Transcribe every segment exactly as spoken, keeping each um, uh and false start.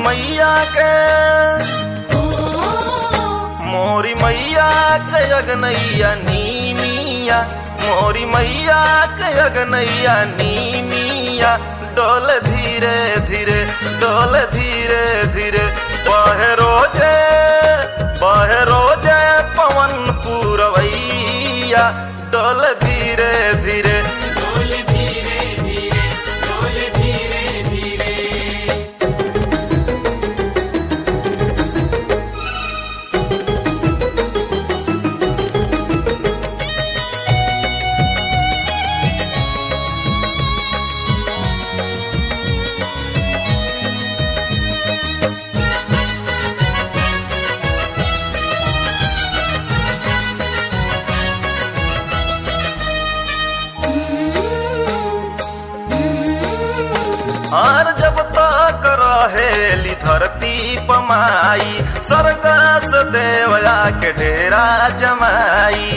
मैया के मोरी मैया के अगनैया नीमिया, मोरी मैया के अगनैया नीमिया, डोल धीरे धीरे डोल धीरे धीरे, बहे रोजे बहे रोजे पवन पूरवैया, डोल धीरे धीरे डोल धीरे धीरे डोल धीरे धीरे। और जब तक रहेली धरती पमाई, स्वर्गस देवया के डेरा जमाई।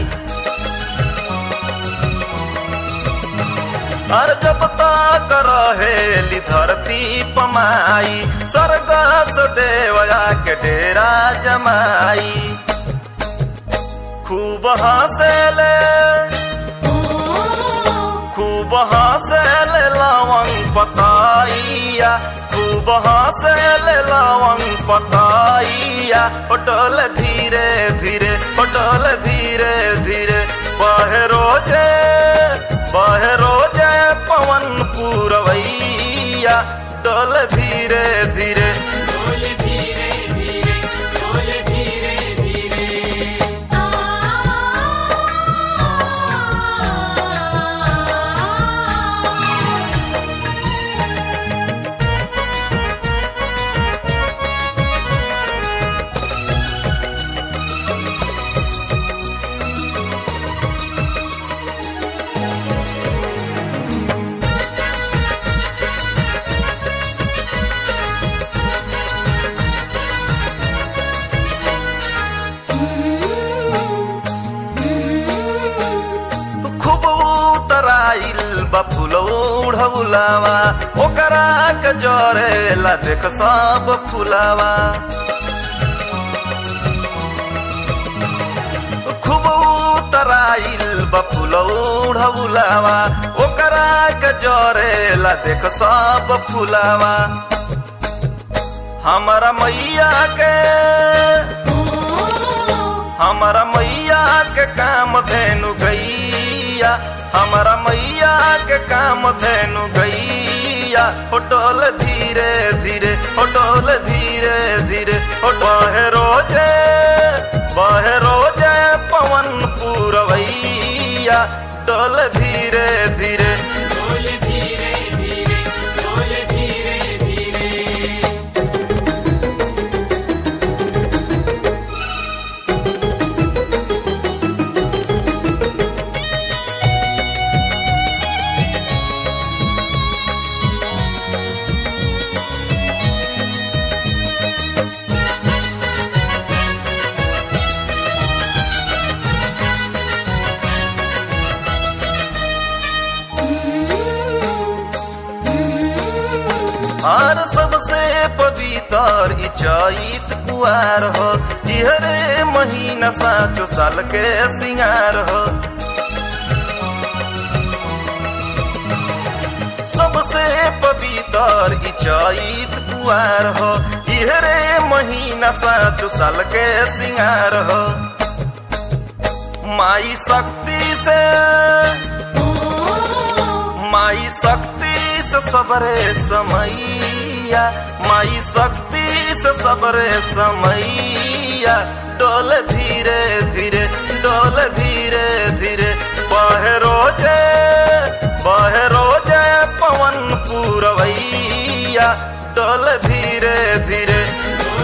और जब तक रहेली धरती पमाई, स्वर्गस देवया के डेरा जमाई। खूब हंसेले खूब हंसेले लवंग पताइया, खूब हंसेले लवंग पताइया, डोल धीरे धीरे डोल धीरे धीरे, बहे रोजे बहे रोजे पवन पूरवैया, डोल धीरे धीरे डोल धीरे धीरे डोल धीरे धीरे। फूल उड़ौलावा ओकरा के जरेला देख सब फुलावा। खूब उतराइल बा फूल उड़ौलावा ओकरा के जरेला देख सब फुलावा। हमारा मैया के हमारा मैया के काम धेनु गैया, हमारा मैया के काम धेनु गैया, डोल धीरे धीरे डोल धीरे धीरे, बहे रोजे बहे रोजे पवन पूरवैया, डोल धीरे धीरे डोल धीरे धीरे डोल धीरे धीरे। और सबसे पवित्र ई चैत कुआर हो, इहरे महीना साचो साल के सिंगार हो। सबसे पवित्र ई चैत कुआर हो, इहरे महीना साचो साल के सिंगार हो। माई शक्ति से माई शक्ति से सबरे समैया, माई शक्ति से सबरे समैया, डोल धीरे धीरे डोल धीरे धीरे, बहे रोजे बहे रोजे पवन पूरवैया, डोल धीरे धीरे डोल